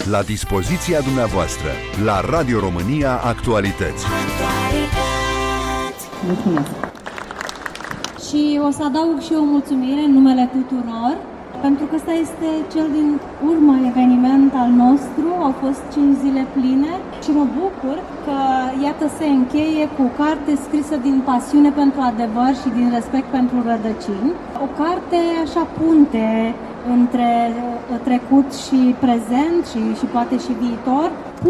la dispoziția dumneavoastră, la Radio România Actualități. Mulțumesc! Și o să adaug și o mulțumire în numele tuturor, pentru că ăsta este cel din urmă eveniment al nostru. Au fost 5 zile pline și mă bucur că, iată, se încheie cu o carte scrisă din pasiune pentru adevăr și din respect pentru rădăcini. O carte așa punte între trecut și prezent și poate și viitor.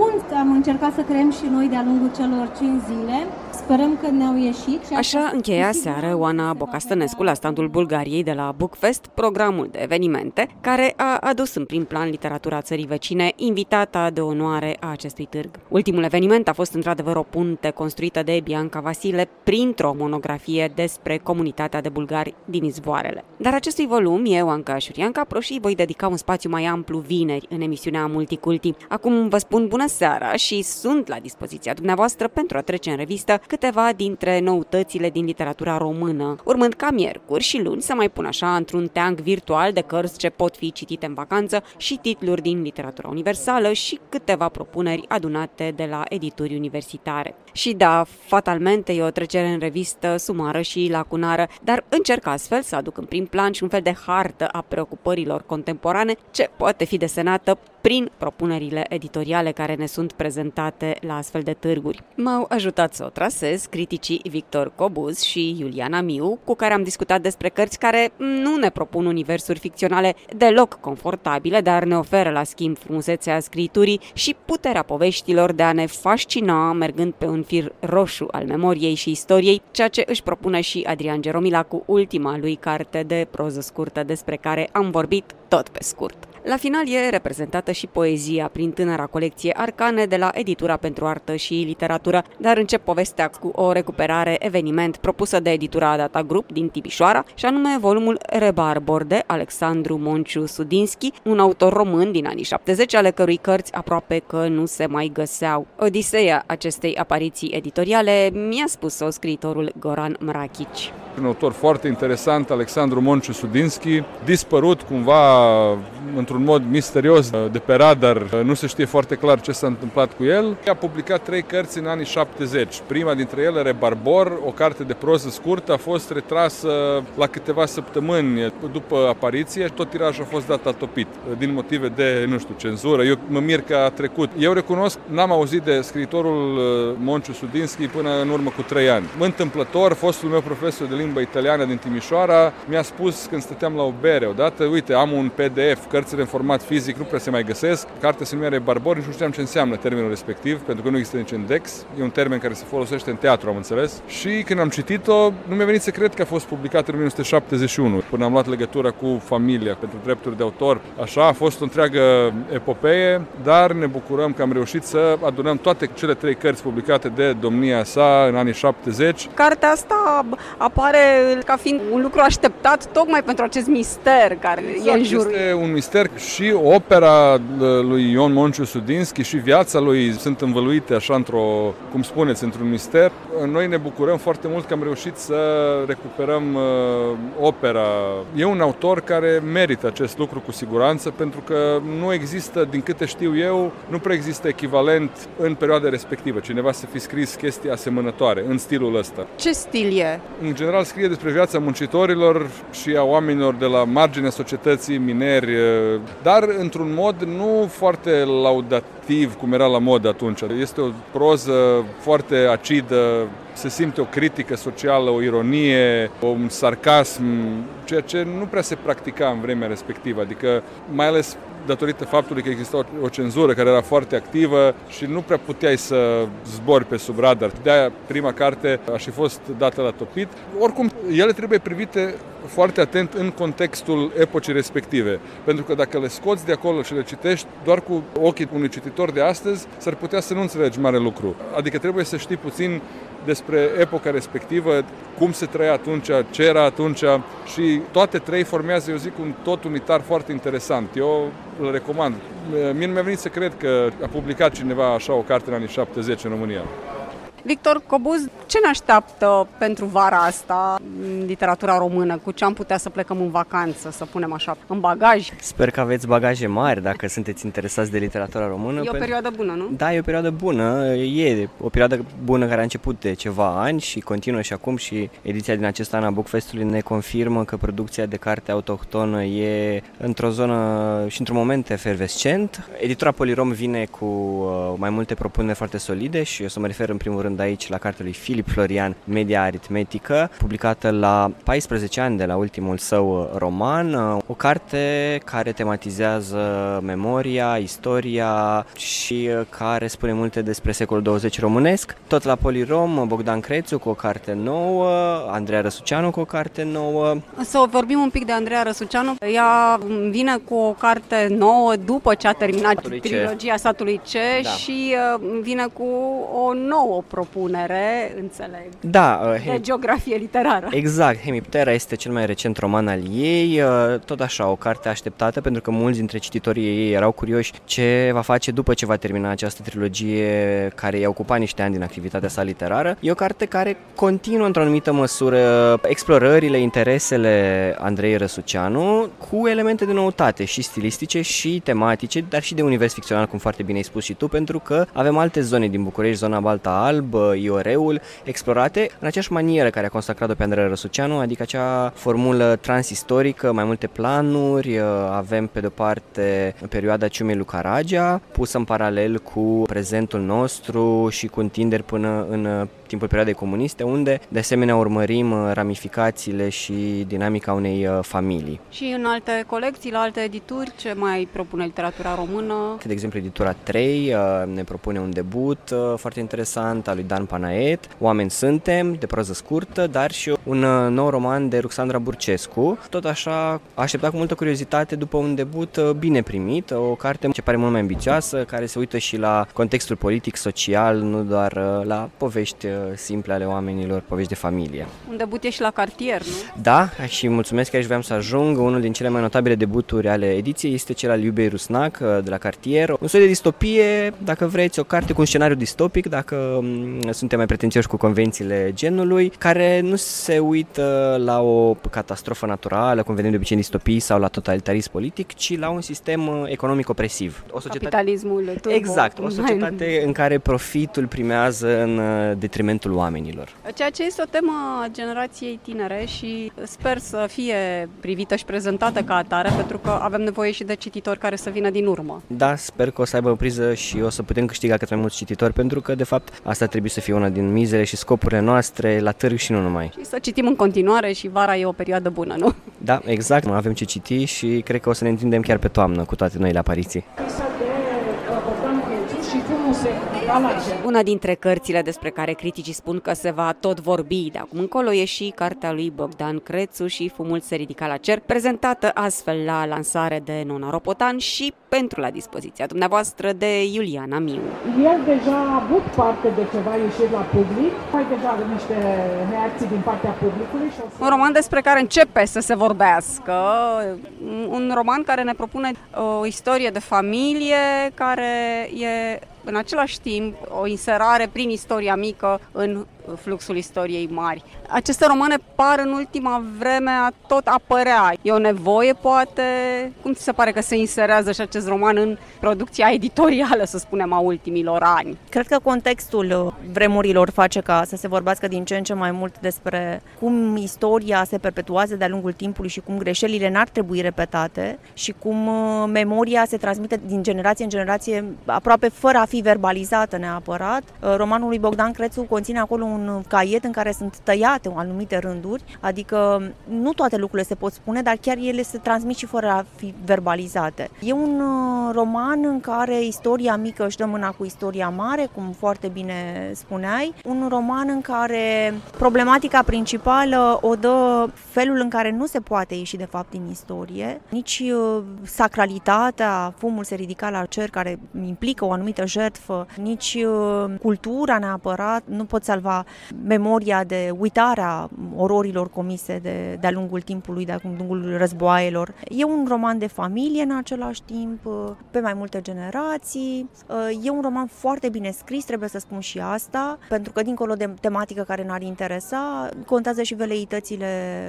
Am încercat să creăm și noi de-a lungul celor 5 zile. Sperăm că ne-au ieșit. Așa încheia seară Oana Bocastănescu la standul Bulgariei de la Bookfest, programul de evenimente care a adus în prim plan literatura țării vecine, invitata de onoare a acestui târg. Ultimul eveniment a fost într-adevăr o punte construită de Bianca Vasile printr-o monografie despre comunitatea de bulgari din Izvoarele. Dar acestui volum, eu, Anca Șurianca Proșii, voi dedica un spațiu mai amplu vineri în emisiunea Multiculti. Acum vă spun bună seara și sunt la dispoziția dumneavoastră pentru a trece în revistă câteva dintre noutățile din literatura română, urmând ca miercuri și luni să mai pun așa într-un teanc virtual de cărți ce pot fi citite în vacanță și titluri din literatura universală și câteva propuneri adunate de la edituri universitare. Și da, fatalmente e o trecere în revistă sumară și lacunară, dar încerc astfel să aduc în prim plan și un fel de hartă a preocupărilor contemporane ce poate fi desenată prin propunerile editoriale care ne sunt prezentate la astfel de târguri. M-au ajutat să o trasez criticii Victor Cobuz și Iuliana Miu, cu care am discutat despre cărți care nu ne propun universuri ficționale deloc confortabile, dar ne oferă la schimb frumusețea scriturii și puterea poveștilor de a ne fascina mergând pe un fir roșu al memoriei și istoriei, ceea ce își propune și Adrian Geromila cu ultima lui carte de proză scurtă despre care am vorbit tot pe scurt. La final e reprezentată și poezia prin tânăra colecție Arcane de la Editura pentru Artă și Literatură, dar încep povestea cu o recuperare eveniment propusă de editura Data Group din Timișoara, și anume volumul Rebarbor de Alexandru Monciu Sudinski, un autor român din anii 70, ale cărui cărți aproape că nu se mai găseau. Odiseea acestei apariții editoriale mi-a spus-o scriitorul Goran Mrachici. Un autor foarte interesant, Alexandru Monciu Sudinski, dispărut cumva într-un mod misterios de pe radar, nu se știe foarte clar ce s-a întâmplat cu el. A publicat 3 cărți în anii 70. Prima dintre ele, Rebarbor, o carte de proză scurtă, a fost retrasă la câteva săptămâni după apariție și tot tirajul a fost dat atopit din motive de, cenzură. Eu mă mir că a trecut. Eu recunosc, n-am auzit de scriitorul Monciu Sudinski până în urmă cu 3 ani. Întâmplător, fostul meu profesor de limbă italiană din Timișoara mi-a spus când stăteam la o bere odată, uite, am un PDF, cărțile în format fizic nu prea se mai găsesc, cartea se numea Rebarbor, nici nu știam ce înseamnă termenul respectiv, pentru că nu există nici index, e un termen care se folosește în teatru, am înțeles. Și când am citit-o, nu mi-a venit să cred că a fost publicat în 1971, până am luat legătura cu familia pentru drepturi de autor. Așa, a fost o întreagă epopee, dar ne bucurăm că am reușit să adunăm toate cele 3 cărți publicate de domnia sa în anii 70. Cartea asta apare ca fiind un lucru așteptat tocmai pentru acest mister care e în jurul. Este un mister și opera lui Ion Monciu Sudinski și viața lui sunt învăluite așa într-un mister. Noi ne bucurăm foarte mult că am reușit să recuperăm opera. E un autor care merită acest lucru cu siguranță, pentru că nu există, din câte știu eu, nu prea există echivalent în perioada respectivă. Cineva să fi scris chestii asemănătoare în stilul ăsta. Ce stil e? În general scrie despre viața muncitorilor și a oamenilor de la marginea societății, mineri, dar într-un mod nu foarte laudativ cum era la mod atunci. Este o proză foarte acidă, se simte o critică socială, o ironie, un sarcasm, ceea ce nu prea se practica în vremea respectivă, adică mai ales datorită faptului că exista o cenzură care era foarte activă și nu prea puteai să zbori pe sub radar. De-aia prima carte a și fost dată la topit. Oricum, ele trebuie privite foarte atent în contextul epocii respective, pentru că dacă le scoți de acolo și le citești doar cu ochii unui cititor de astăzi, s-ar putea să nu înțelegi mare lucru. Adică trebuie să știi puțin despre epoca respectivă, cum se trăia atunci, ce era atunci, și toate 3 formează, eu zic, un tot unitar foarte interesant. Eu îl recomand. Mie nu mi-a venit să cred că a publicat cineva așa o carte în anii 70 în România. Victor Cobuz, ce ne așteaptă pentru vara asta în literatura română? Cu ce am putea să plecăm în vacanță, să punem așa, în bagaj? Sper că aveți bagaje mari dacă sunteți interesați de literatura română. E o perioadă bună, nu? Da, e o perioadă bună. E o perioadă bună care a început de ceva ani și continuă și acum, și ediția din acest an a Book Festului ne confirmă că producția de carte autohtonă e într-o zonă și într-un moment efervescent. Editura Polirom vine cu mai multe propuneri foarte solide și eu să mă refer în primul rând aici la cartea lui Filip Florian, Media aritmetică, publicată la 14 ani de la ultimul său roman, o carte care tematizează memoria, istoria și care spune multe despre secolul 20 românesc. Tot la Polirom, Bogdan Crețu cu o carte nouă, Andreea Răsuceanu cu o carte nouă. Să vorbim un pic de Andreea Răsuceanu. Ea vine cu o carte nouă după ce a terminat trilogia Satului C, da. Și vine cu o nouă propunere, înțeleg, de geografie literară. Exact, Hemiptera este cel mai recent roman al ei, tot așa, o carte așteptată pentru că mulți dintre cititorii ei erau curioși ce va face după ce va termina această trilogie care i-a ocupat niște ani din activitatea sa literară. E o carte care continuă într-o anumită măsură explorările, interesele Andrei Răsuceanu cu elemente de noutate și stilistice și tematice, dar și de univers ficțional, cum foarte bine ai spus și tu, pentru că avem alte zone din București, zona Balta Alb, Ioreul, explorate în aceeași manieră care a consacrat-o pe Andrei Răsuceanu, adică acea formulă transistorică, mai multe planuri. Avem pe de-o parte perioada Ciumei lui Caragea, pusă în paralel cu prezentul nostru și cu întinderi până în timpul perioadei comuniste, unde de asemenea urmărim ramificațiile și dinamica unei familii. Și în alte colecții, la alte edituri, ce mai propune literatura română? De exemplu, editura 3 ne propune un debut foarte interesant al lui Dan Panaet, Oameni suntem, de proză scurtă, dar și un nou roman de Ruxandra Burcescu. Tot așa, așteptat cu multă curiozitate după un debut bine primit, o carte ce pare mult mai ambițioasă, care se uită și la contextul politic, social, nu doar la povești simple ale oamenilor, povești de familie. Un debut e și la Cartier, nu? Da, și mulțumesc că aici vreau să ajung. Unul din cele mai notabile debuturi ale ediției este cel al Iubei Rusnac de la Cartier. Un soi de distopie, dacă vreți, o carte cu un scenariu distopic, dacă suntem mai pretențioși cu convențiile genului, care nu se uită la o catastrofă naturală, cum vedem de obicei în distopii, sau la totalitarism politic, ci la un sistem economic opresiv. O societate... Capitalismul turbo. Exact, o societate în care profitul primează în detrimentul oamenilor. Ceea ce este o temă a generației tinere și sper să fie privită și prezentată ca atare, pentru că avem nevoie și de cititori care să vină din urmă. Da, sper că o să aibă o priză și o să putem câștiga cât mai mulți cititori, pentru că, de fapt, asta trebuie să fie una din mizele și scopurile noastre la târg și nu numai. Și să citim în continuare și vara e o perioadă bună, nu? Da, exact, avem ce citi și cred că o să ne întindem chiar pe toamnă cu toate noile apariții. Una dintre cărțile despre care criticii spun că se va tot vorbi de acum încolo e și cartea lui Bogdan Crețu și Fumul se ridica la cer, prezentată astfel la lansare de Nona Ropotan și pentru la dispoziția dumneavoastră de Iuliana Miu. El deja a avut parte de ceva ieșiri la public, mai deja niște reacții din partea publicului. Un roman despre care începe să se vorbească, un roman care ne propune o istorie de familie care e în același timp o inserare prin istoria mică în fluxul istoriei mari. Aceste romane par în ultima vreme a tot apărea. E o nevoie, poate? Cum ți se pare că se inserează și acest roman în producția editorială, să spunem, a ultimilor ani? Cred că contextul vremurilor face ca să se vorbească din ce în ce mai mult despre cum istoria se perpetuează de-a lungul timpului și cum greșelile n-ar trebui repetate și cum memoria se transmite din generație în generație aproape fără a fi verbalizată neapărat. Romanul lui Bogdan Crețu conține acolo un caiet în care sunt tăiate anumite rânduri, adică nu toate lucrurile se pot spune, dar chiar ele se transmit și fără a fi verbalizate. E un roman în care istoria mică își dă mâna cu istoria mare, cum foarte bine spuneai, un roman în care problematica principală o dă felul în care nu se poate ieși de fapt din istorie, nici sacralitatea, Fumul se ridica la cer, care implică o anumită jertfă jertfă, nici cultura neapărat nu pot salva memoria de uitarea ororilor comise de-a lungul timpului, de-a lungul războaielor. E un roman de familie în același timp, pe mai multe generații. E un roman foarte bine scris, trebuie să spun și asta, pentru că dincolo de tematică care n-ar interesa, contează și veleitățile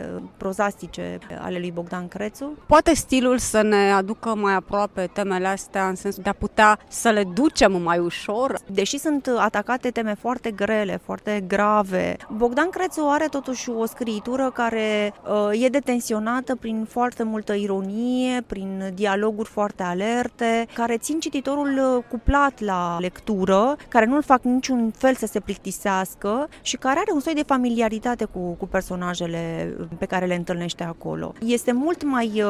prozastice ale lui Bogdan Crețu. Poate stilul să ne aducă mai aproape temele astea în sensul de a putea să le ducem mai ușor? Deși sunt atacate teme foarte grele, foarte grave, Bogdan Crețu are totuși o scriitură care e detenționată prin foarte multă ironie, prin dialoguri foarte alerte, care țin cititorul cuplat la lectură, care nu-l fac niciun fel să se plictisească și care are un soi de familiaritate cu personajele pe care le întâlnește acolo. Este mult mai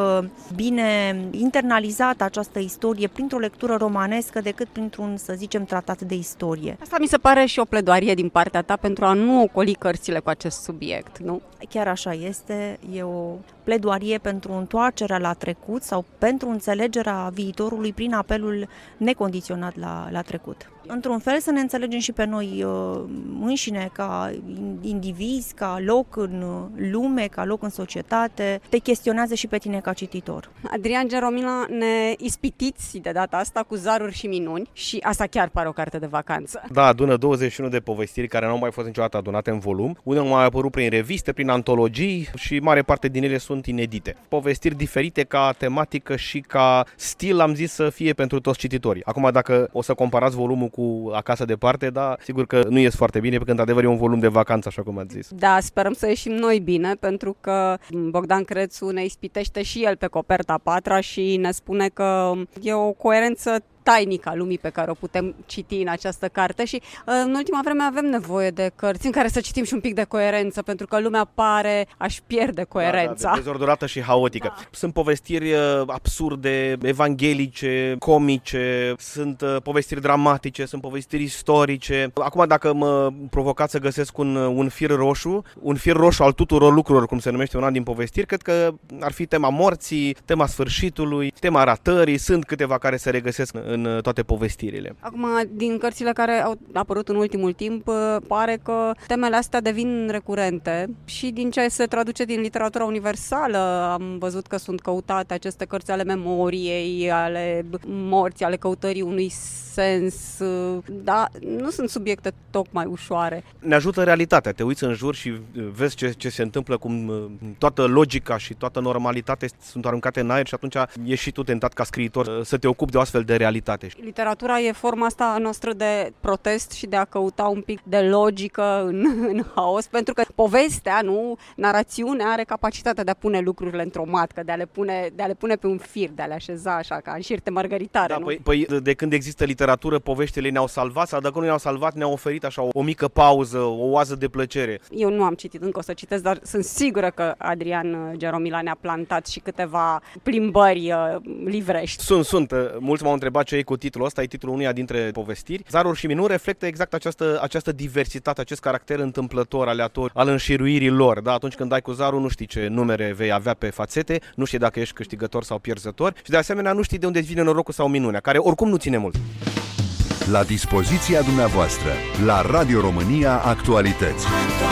bine internalizată această istorie printr-o lectură romanescă decât printr-un, să zicem, tratat de istorie. Asta mi se pare și o pledoarie din partea ta pentru a nu ocoli cărțile cu acest subiect, nu? Chiar așa este, e o pledoarie pentru întoarcerea la trecut sau pentru înțelegerea viitorului prin apelul necondiționat la trecut. Într-un fel să ne înțelegem și pe noi înșine ca indivizi, ca loc în lume, ca loc în societate, te chestionează și pe tine ca cititor. Adrian Geromila, ne ispitiți de data asta cu Zaruri și minuni și asta chiar pare o carte de vacanță. Da, adună 21 de povestiri care nu au mai fost niciodată adunate în volum. Unele au mai apărut prin reviste, prin antologii și mare parte din ele sunt inedite. Povestiri diferite ca tematică și ca stil, am zis, să fie pentru toți cititorii. Acum, dacă o să comparați volumul cu Acasă departe, da, sigur că nu ies foarte bine, pentru că într-adevăr e un volum de vacanță, așa cum ați zis. Da, sperăm să ieșim noi bine, pentru că Bogdan Crețu ne ispitește și el pe coperta 4 și ne spune că e o coerență tainică a lumii pe care o putem citi în această carte și în ultima vreme avem nevoie de cărți în care să citim și un pic de coerență, pentru că lumea pare a-și pierde coerența. Da, dezordonată și haotică. Da. Sunt povestiri absurde, evanghelice, comice, sunt povestiri dramatice, sunt povestiri istorice. Acum, dacă mă provocați să găsesc un fir roșu al tuturor lucrurilor, cum se numește una din povestiri, cred că ar fi tema morții, tema sfârșitului, tema ratării. Sunt câteva care se regăsesc în toate povestirile. Acum, din cărțile care au apărut în ultimul timp, pare că temele astea devin recurente și din ce se traduce din literatura universală am văzut că sunt căutate aceste cărți ale memoriei, ale morții, ale căutării unui sens, dar nu sunt subiecte tocmai ușoare. Ne ajută realitatea, te uiți în jur și vezi ce se întâmplă, cum toată logica și toată normalitatea sunt aruncate în aer și atunci ești și tu tentat ca scriitor să te ocupi de o astfel de realitate. Literatura e forma asta noastră de protest și de a căuta un pic de logică în haos, pentru că povestea, narațiunea are capacitatea de a pune lucrurile într-o matcă, de a le pune pe un fir, de a le așeza așa, ca în șirte mărgăritare. Da, păi de când există literatură, poveștile ne-au salvat sau dacă nu ne-au salvat, ne-au oferit așa o mică pauză, o oază de plăcere. Eu nu am citit, încă o să citesc, dar sunt sigură că Adrian Geromila ne-a plantat și câteva plimbări livrești. Sunt. Mulți m-au întrebat ce e cu titlul ăsta, e titlul uneia dintre povestiri. Zaruri și minuni reflectă exact această diversitate, acest caracter întâmplător, aleator, al înșiruirii lor. Da? Atunci când dai cu zarul, nu știi ce numere vei avea pe fațete, nu știi dacă ești câștigător sau pierzător și de asemenea nu știi de unde vine norocul sau minunea, care oricum nu ține mult. La dispoziția dumneavoastră, la Radio România Actualități.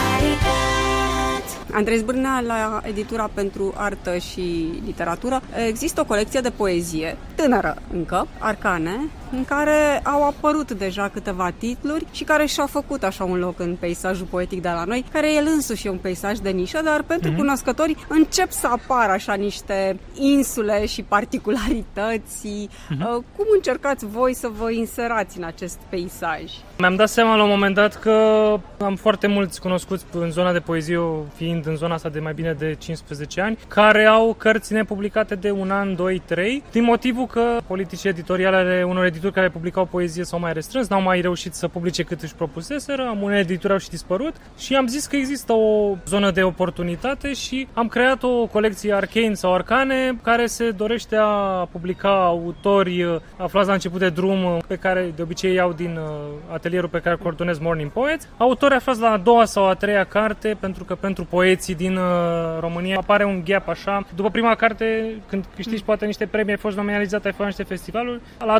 Andrei Zbârnea, la editura pentru artă și literatură, există o colecție de poezie, tânără încă, Arcane, în care au apărut deja câteva titluri și care și-au făcut așa un loc în peisajul poetic de la noi, care el însuși e un peisaj de nișă, dar pentru cunoscători încep să apară așa niște insule și particularități. Cum încercați voi să vă inserați în acest peisaj? Mi-am dat seama la un moment dat că am foarte mulți cunoscuți în zona de poezie, eu fiind în zona asta de mai bine de 15 ani, care au cărți nepublicate de 1 an, 2, 3, din motivul că politici editoriale ale unor edituri care publicau poezie s-au mai restrâns, n-au mai reușit să publice cât își propuseseră, unele edituri au și dispărut și am zis că există o zonă de oportunitate și am creat o colecție Arcane sau Arcane care se dorește a publica autori aflați la început de drum, pe care de obicei iau din atelierul pe care coordonez Morning Poets, autori aflați la a doua sau a treia carte, pentru că pentru poeții din România apare un gap așa. După prima carte, când câștigi poate niște premii, ai fost nominalizat, ai fost niște festivaluri, la a doua carte se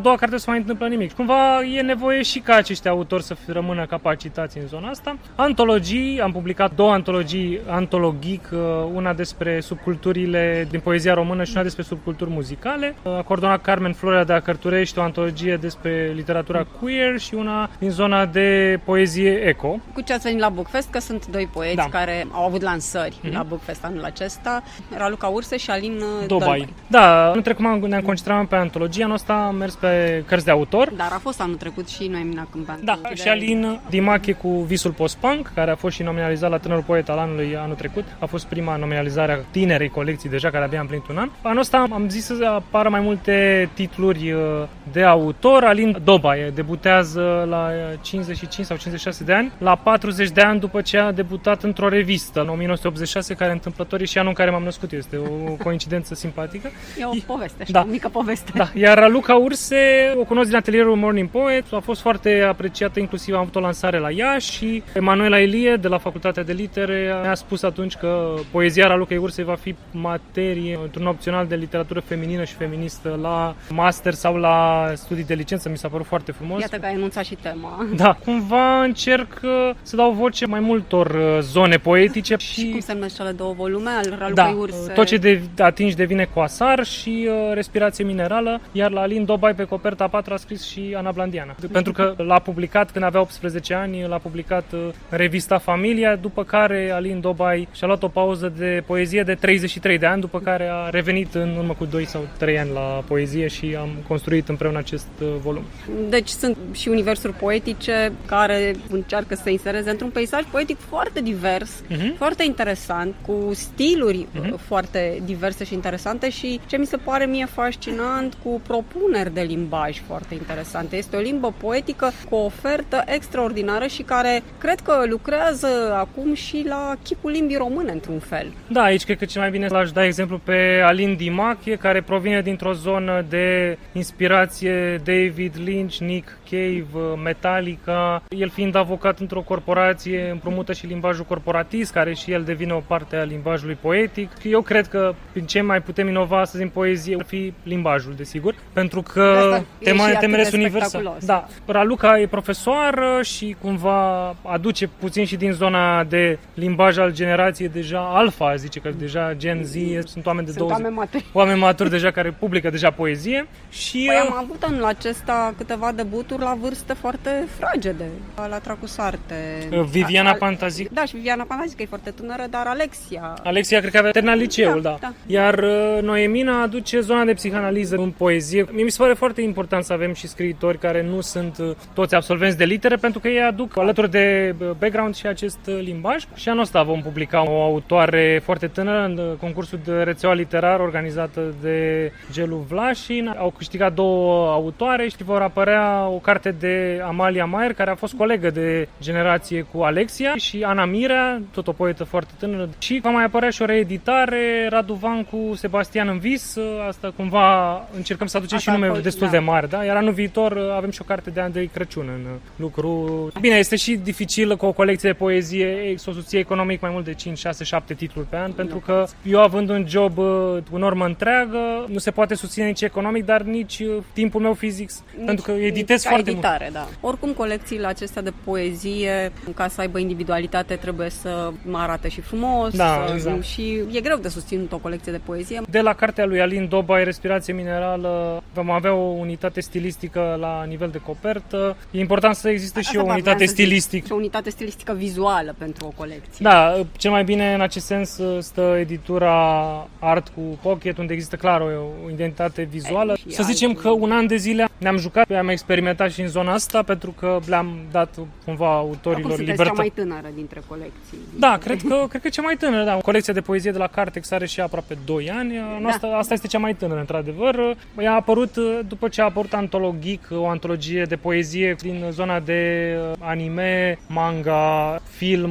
mai întâmplă nimic. Cumva e nevoie și ca acești autori să rămână capacitați în zona asta. Antologii, am publicat 2 antologii, Antologeek, una despre subculturile din poezia română și una despre subculturi muzicale. A coordonat Carmen Florea de la Cărturești o antologie despre literatura queer și una din zona de poezie eco. Cu ce ați venit la Bookfest? Că sunt 2 poeți care au avut lansări la Bookfest anul acesta, Raluca Urse și Alin Dobai. Da, anul trecut ne-am concentrat pe antologia noastră, am mers pe cărți de autor. Dar a fost anul trecut și Noemina Câmpean. Da, și Alin Dimache cu Visul Post-Punk, care a fost și nominalizat la Tânărul Poet al anului anul trecut. A fost prima nominalizare a tinerei colecții deja, care abia a împlinit un an. Anul ăsta am zis să apară mai multe titluri de autor. Alin Dobai debutează la 55 sau 56 de ani, la 40 de ani după ce a debutat într-o revistă în 1986, care întâmplător e și anul în care m-am născut. Este o coincidență simpatică. E o poveste, așa, o mică poveste. Da, iar Raluca Urse o cunosc din atelierul Morning Poet, a fost foarte apreciată, inclusiv am avut o lansare la Iași și Emanuela Ilie de la Facultatea de Litere mi-a spus atunci că poezia Ralucei Urse va fi materie într-un opțional de literatură feminină și feministă la master sau la studii de licență. Mi s-a părut foarte frumos. Iată că ai enunțat și tema. Da, cumva încerc să dau voce mai multor zone poetice. Și cum se numesc cele 2 volume al Ralucei Urse? Tot ce atingi devine coasar și respirație minerală, iar la Alin Dobai pe coperta 4 a scris și Ana Blandiana. Pentru că l-a publicat când avea 18 ani, l-a publicat revista Familia, după care Alin Dobai și-a luat o pauză de poezie de 33 de ani, după care a revenit în urmă cu 2 sau 3 ani la poezie și am construit împreună acest volum. Deci sunt și universuri poetice care încearcă să se insereze într-un peisaj poetic foarte divers, foarte interesant, cu stiluri foarte diverse și interesante și ce mi se pare mie fascinant, cu propuneri de limbaj foarte interesante. Este o limbă poetică cu o ofertă extraordinară și care cred că lucrează acum și la chipul limbii române într-un fel. Da, aici cred că cel mai bine l-aș da exemplu pe Alin Dimache, care provine dintr-o zonă de inspirație David Lynch, Nick Cave, Metallica. El fiind avocat într-o corporație, împrumută și limbajul corporatist, care și el devine o parte a limbajului poetic. Eu cred că prin ce mai putem inova astăzi în poezie ar fi limbajul, desigur, pentru că temele sunt universale. Da, Raluca e profesoară și cumva aduce puțin și din zona de limbaj al generației deja alfa, zice că deja Gen Z sunt oameni de 20. Oameni maturi deja care publică deja poezie și am avut anul acesta câteva debuturi la vârste foarte fragede, la Tracusarte. Viviana Pantazic. Da, și Viviana Pantazic e foarte tânără, dar Alexia cred că avea terminat liceul, da. Iar Noemina aduce zona de psihanaliză în poezie. Mi se pare foarte important să avem și scriitori care nu sunt toți absolvenți de litere, pentru că ei aduc alături de background și acest limbaj. Și anul ăsta vom publica o autoare foarte tânără în concursul de rețeaua literară organizată de Gelu Vlașin. Au câștigat 2 autoare și vor apărea o carte de Amalia Maier, care a fost colegă de generație cu Alexia, și Ana Mirea, tot o poetă foarte tânără. Și va mai apărea și o reeditare, Radu Van cu Sebastian în vis. Asta cumva încercăm să aducem și nume destul de mari, da? Iar anul viitor avem și o carte de Andrei Crăciun în lucru. Bine, este și dificil cu o colecție de poezie să o susții economic mai mult de 5, 6, 7 titluri pe an, pentru că eu având un job cu normă întreagă, nu se poate susține nici economic, dar nici timpul meu fizic, pentru că editez foarte mult. Da. Oricum, colecțiile acestea de poezie, ca să aibă individualitate, trebuie să arate și frumos. Exact. Și e greu de susținut o colecție de poezie. De la cartea lui Alin Dobai, Respirație minerală, vom avea o unitate stilistică la nivel de copertă. E important să existe și o unitate stilistică. Și o unitate stilistică vizuală pentru o colecție. Da, cel mai bine în acest sens stă editura Art cu Pocket, unde există clar o identitate vizuală. Să zicem că un an de zile ne-am jucat, am experimentat și în zona asta, pentru că le-am dat cumva autorilor libertate. Cea mai tânără dintre colecții. Da, cred că cea mai tânără, da. Colecția de poezie de la Cartex are și aproape 2 ani. Asta este cea mai tânără, într-adevăr. Ea a apărut după ce a apărut Antologeek, o antologie de poezie din zona de anime, manga, film,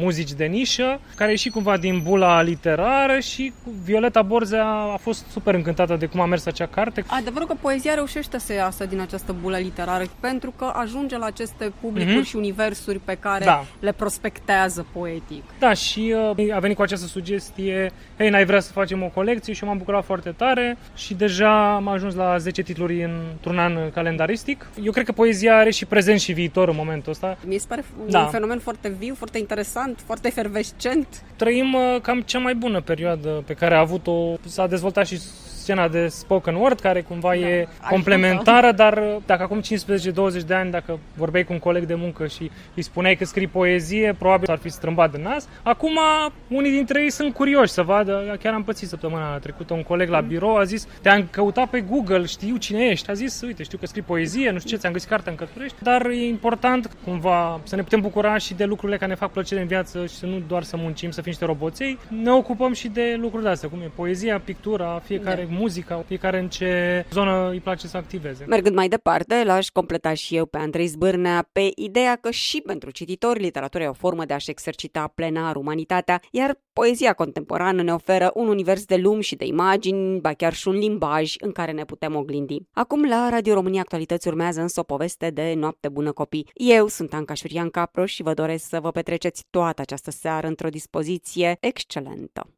muzici de nișă, care e și cumva din bula literară și Violeta Borzea a fost super încântată de cum a mers acea carte. Adevărul că poezia reușește să iasă din această bulă literară pentru că ajunge la aceste publicuri și universuri pe care le prospectează poetic. Da, și a venit cu această sugestie, hei, n-ai vrea să facem o colecție? Și eu m-am bucurat foarte tare și deja am ajuns la 10 titluri într-un an calendaristic. Eu cred că poezia are și prezent și viitor în momentul ăsta. Mi se pare un fenomen foarte viu, foarte interesant, foarte efervescent. Trăim cam cea mai bună perioadă pe care a avut-o, s-a dezvoltat și scena de spoken word, care cumva e complementară, dar dacă acum 15-20 de ani, dacă vorbeai cu un coleg de muncă și îi spuneai că scrii poezie, probabil ar fi strâmbat de nas. Acum, unii dintre ei sunt curioși să vadă, chiar am pățit săptămâna trecută, un coleg la birou a zis, te-am căutat pe Google, știu cine ești, a zis, uite, știu că scrii poezie, nu știu ce, ți-am găsit cartea în Cărturești, dar e important cumva să ne putem bucura și de lucrurile care ne fac plăcere în viață și să nu doar să muncim, să fim niște roboței, ne ocupăm și de lucruri de astea, cum e poezia, pictura, fiecare muzica, fiecare în ce zonă îi place să activeze. Mergând mai departe, l-aș completa și eu pe Andrei Zbârnea pe ideea că și pentru cititori literatura e o formă de a-și exercita plenar umanitatea, iar poezia contemporană ne oferă un univers de lumi și de imagini, ba chiar și un limbaj în care ne putem oglindi. Acum la Radio România Actualități urmează însă o poveste de noapte bună copii. Eu sunt Anca Șurian Capro și vă doresc să vă petreceți toată această seară într-o dispoziție excelentă.